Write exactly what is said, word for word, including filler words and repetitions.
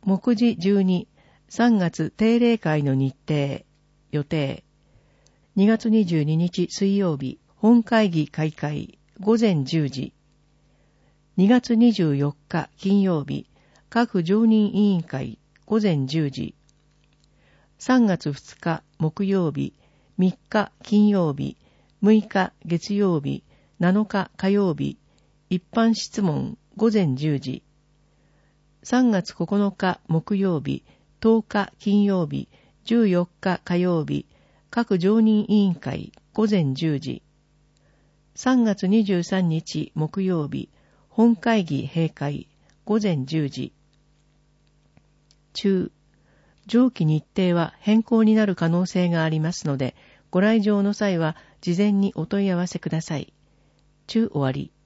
目次じゅうに、さんがつ定例会の日程、予定。にがつにじゅうににち水曜日、本会議開会、午前じゅうじ。にがつにじゅうよっか金曜日、各常任委員会、午前じゅうじ。さんがつふつか木曜日、みっか金曜日、むいか月曜日、なのか火曜日、一般質問、午前じゅうじ。さんがつここのか木曜日、とおか金曜日、じゅうよっか火曜日、各常任委員会、午前じゅうじ。さんがつにじゅうさんにち木曜日、本会議閉会、午前じゅうじ。中、上記日程は変更になる可能性がありますので、ご来場の際は事前にお問い合わせください。中終わり。